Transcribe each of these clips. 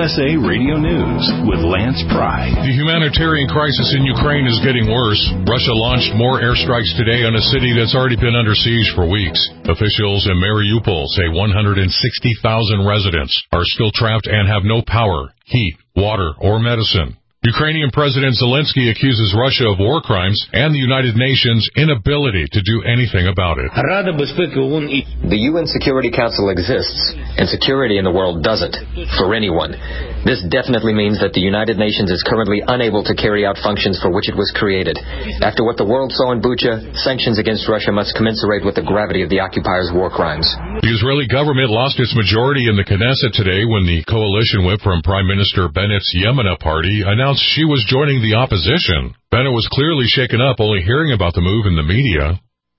USA Radio News with Lance Pry. The humanitarian crisis in Ukraine is getting worse. Russia launched more airstrikes today on a city that's already been under siege for weeks. Officials in Mariupol say 160,000 residents are still trapped and have no power, heat, water, or medicine. Ukrainian President Zelensky accuses Russia of war crimes and the United Nations' inability to do anything about it. The UN Security Council exists, and security in the world doesn't, for anyone. This definitely means that the United Nations is currently unable to carry out functions for which it was created. After what the world saw in Bucha, sanctions against Russia must commensurate with the gravity of the occupier's war crimes. The Israeli government lost its majority in the Knesset today when the coalition whip from Prime Minister Bennett's Yemina party announced she was joining the opposition. Bennett was clearly shaken up only hearing about the move in the media.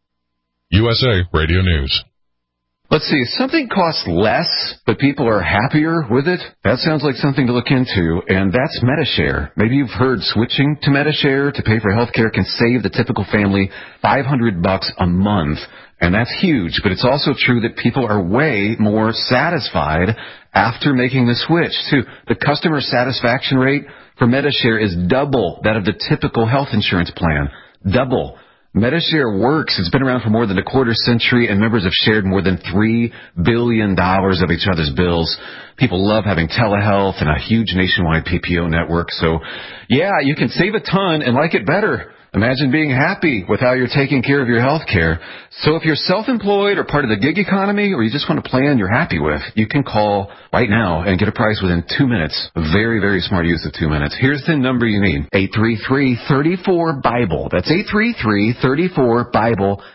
USA Radio News. Let's see, something costs less, but people are happier with it. That sounds like something to look into, and that's Medi-Share. Maybe you've heard switching to Medi-Share to pay for healthcare can save the typical family $500 a month, and that's huge. But it's also true that people are way more satisfied after making the switch, too. The customer satisfaction rate for Medi-Share is double that of the typical health insurance plan. Double. Medi-Share works. It's been around for more than a quarter century, and members have shared more than $3 billion of each other's bills. People love having telehealth and a huge nationwide PPO network. So, yeah, you can save a ton and like it better. Imagine being happy with how you're taking care of your health care. So if you're self-employed or part of the gig economy, or you just want a plan you're happy with, you can call right now and get a price within 2 minutes. Very, very smart use of 2 minutes. Here's the number you need. 833-34-BIBLE. That's 833-34-BIBLE.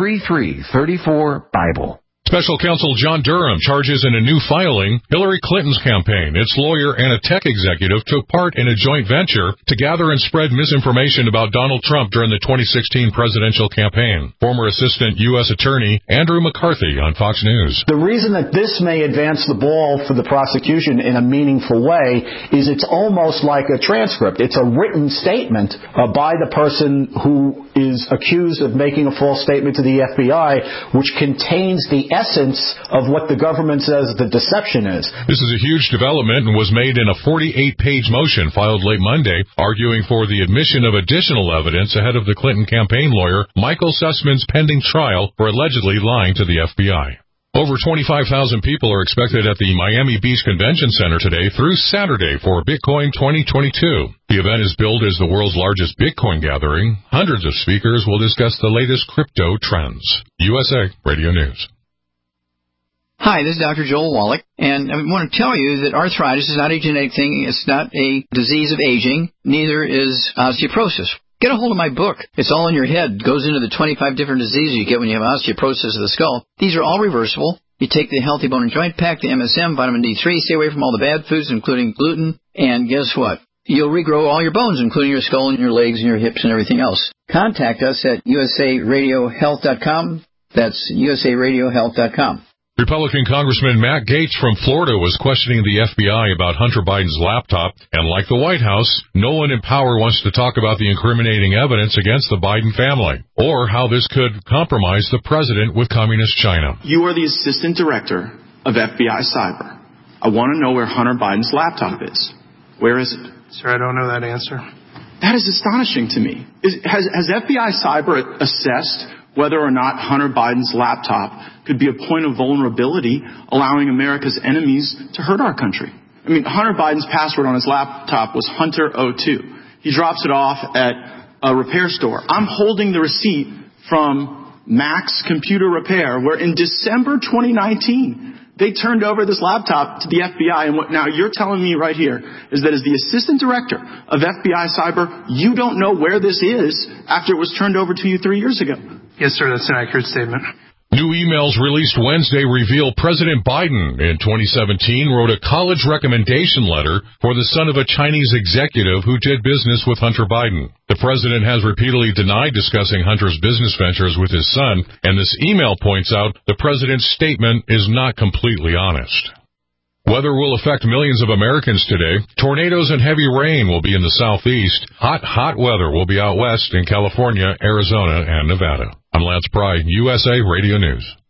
833-34-BIBLE. Special counsel John Durham charges in a new filing Hillary Clinton's campaign. Its lawyer and a tech executive took part in a joint venture to gather and spread misinformation about Donald Trump during the 2016 presidential campaign. Former Assistant U.S. Attorney Andrew McCarthy on Fox News. The reason that this may advance the ball for the prosecution in a meaningful way is it's almost like a transcript. It's a written statement by the person who is accused of making a false statement to the FBI, which contains the essence of what the government says the deception is. This is a huge development and was made in a 48-page motion filed late Monday, arguing for the admission of additional evidence ahead of the Clinton campaign lawyer Michael Sussman's pending trial for allegedly lying to the FBI. Over 25,000 people are expected at the Miami Beach Convention Center today through Saturday for Bitcoin 2022. The event is billed as the world's largest Bitcoin gathering. Hundreds of speakers will discuss the latest crypto trends. USA Radio News. Hi, this is Dr. Joel Wallach, and I want to tell you that arthritis is not a genetic thing. It's not a disease of aging. Neither is osteoporosis. Get a hold of my book. It's all in your head. It goes into the 25 different diseases you get when you have osteoporosis of the skull. These are all reversible. You take the Healthy Bone and Joint Pack, the MSM, vitamin D3, stay away from all the bad foods, including gluten, and guess what? You'll regrow all your bones, including your skull and your legs and your hips and everything else. Contact us at usaradiohealth.com. That's usaradiohealth.com. Republican Congressman Matt Gaetz from Florida was questioning the FBI about Hunter Biden's laptop, and like the White House, no one in power wants to talk about the incriminating evidence against the Biden family, or how this could compromise the president with Communist China. You are the Assistant Director of FBI Cyber. I want to know where Hunter Biden's laptop is. Where is it? Sir, I don't know that answer. That is astonishing to me. Has FBI Cyber assessed whether or not Hunter Biden's laptop could be a point of vulnerability, allowing America's enemies to hurt our country? I mean, Hunter Biden's password on his laptop was Hunter02. He drops it off at a repair store. I'm holding the receipt from Max Computer Repair, where in December 2019, they turned over this laptop to the FBI. And what now you're telling me right here is that as the Assistant Director of FBI Cyber, you don't know where this is after it was turned over to you 3 years ago. Yes, sir, that's an accurate statement. New emails released Wednesday reveal President Biden in 2017 wrote a college recommendation letter for the son of a Chinese executive who did business with Hunter Biden. The president has repeatedly denied discussing Hunter's business ventures with his son, and this email points out the president's statement is not completely honest. Weather will affect millions of Americans today. Tornadoes and heavy rain will be in the southeast. Hot weather will be out west in California, Arizona, and Nevada. I'm Lance Pry, USA Radio News.